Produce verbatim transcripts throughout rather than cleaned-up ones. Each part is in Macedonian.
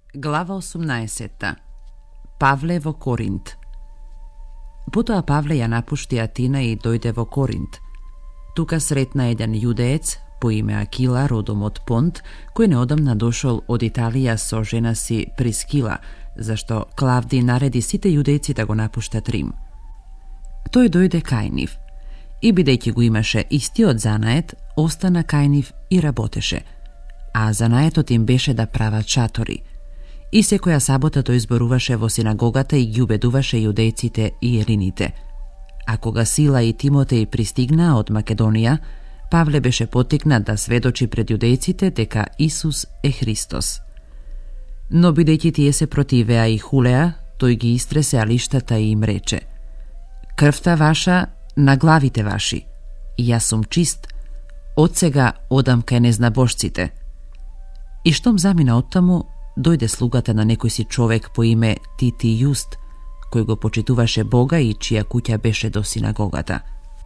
Глава осумнаесетта. Павле во Коринт. Потоа Павле ја напушти Атина и дојде во Коринт. Тука сретна еден јудеец по име Акила, родом од Понт, кој неодамна дошол од Италија со жена си Прискила, зашто Клавди нареди сите јудејци да го напуштат Рим. Тој дојде кај нив и, бидејќи го имаше истиот занает, остана кај нив и работеше, а занаетот им беше да прават шатори. И секоја сабота тој зборуваше во синагогата и ги убедуваше јудејците и ерините. А кога Сила и Тимотеј пристигнаа од Македонија, Павле беше потикнат да сведочи пред јудејците дека Исус е Христос. Но бидејќи тие се противеа и хулеа, тој ги истресе алиштата и им рече: крвта ваша на главите ваши, и јас сум чист, од сега одам кај незнабожците. И штом замина оттаму, дојде слугата на некој си човек по име Тити Јуст, кој го почитуваше Бога и чија куќа беше до синагогата.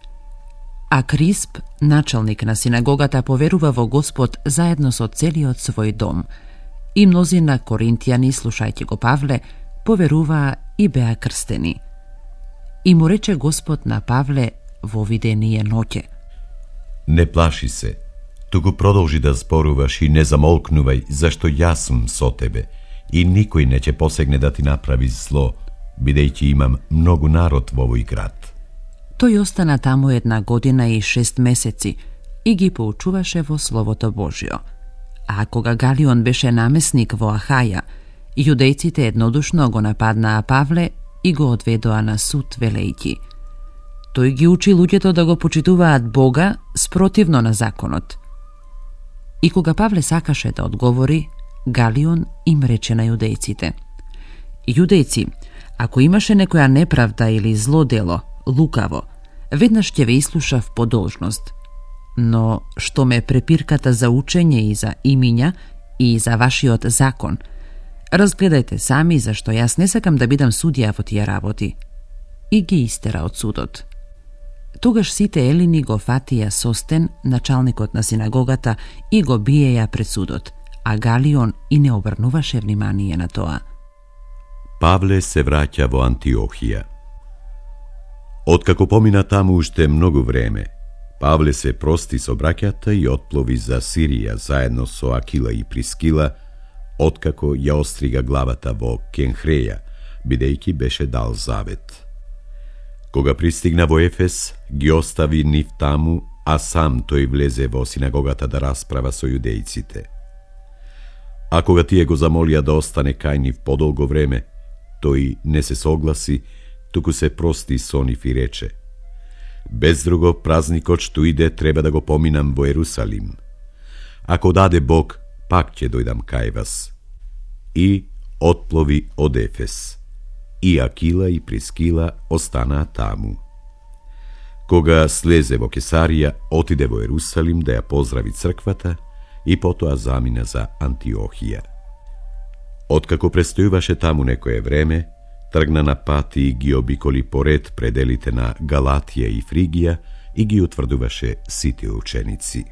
А Крисп, началник на синагогата, поверува во Господ заедно со целиот свој дом. И мнозина коринтијани, слушајќи го Павле, поверуваа и беа крстени. И му рече Господ на Павле во видение ноќе: Не плаши се, туку продолжи да зборуваш и не замолкнувај, зашто јас сум со тебе и никој не ќе посегне да ти направи зло, бидејќи имам многу народ во овој град. Тој остана таму една година и шест месеци и ги поучуваше во Словото Божјо. А кога Галион беше намесник во Ахаја, јудејците еднодушно го нападнаа Павле и го одведоа на суд велејќи: тој ги учи луѓето да го почитуваат Бога спротивно на законот. И кога Павле сакаше да одговори, Галион им рече на јудејците: Јудејци, ако имаше некоја неправда или зло дело, лукаво, веднаш ќе ве ислушав по должност. Но што ме препирката за учење и за имиња и за вашиот закон, разгледајте сами, зашто јас не сакам да бидам судија во тие работи. И ги истера од судот. Тогаш сите елини го фатија Состен, началникот на синагогата, и го биеја пред судот, а Галион и не обрнуваше внимание на тоа. Павле се враќа во Антиохија. Откако помина таму уште многу време, Павле се прости со браќата и отплови за Сирија заедно со Акила и Прискила, откако ја острига главата во Кенхреја, бидејќи беше дал завет. Кога пристигна во Ефес, ги остави нив таму, а сам тој влезе во синагогата да расправа со јудејците. А кога тие го замолија да остане кај нив подолго време, тој не се согласи, туку се прости со нив и рече: без друго, празникот што иде треба да го поминам во Ерусалим. Ако даде Бог, пак ќе дојдам кај вас. И отплови од Ефес. И Акила и Прискила останаа таму. Кога слезе во Кесарија, отиде во Ерусалим да ја поздрави црквата и потоа замина за Антиохија. Откако престојуваше таму некое време, тргна на пат и ги обиколи поред пределите на Галатија и Фригија и ги утврдуваше сите ученици.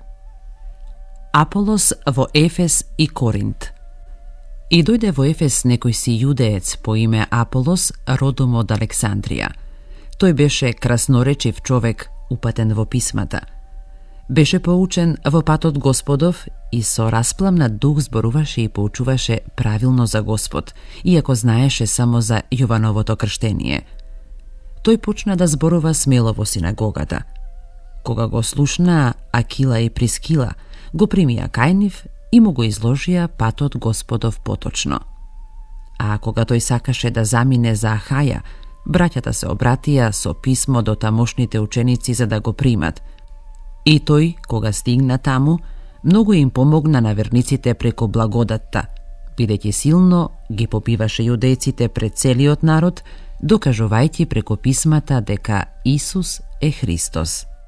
Аполос во Ефес и Коринт. И дојде во Ефес некој си јудеец по име Аполос, родом од Александрија. Тој беше красноречив човек, упатен во писмата. Беше поучен во патот Господов и со распламнат дух зборуваше и поучуваше правилно за Господ, иако знаеше само за Јовановото крштение. Тој почна да зборува смело во синагогата. Кога го слушнаа Акила и Прискила, го примија кај нив и му го изложија патот Господов поточно. А кога тој сакаше да замине за Ахаја, браќата се обратија со писмо до тамошните ученици за да го примат. И тој, кога стигна таму, многу им помогна на верниците преку благодатта, бидејќи силно ги попиваше јудејците пред целиот народ, докажувајќи преку писмата дека Исус е Христос.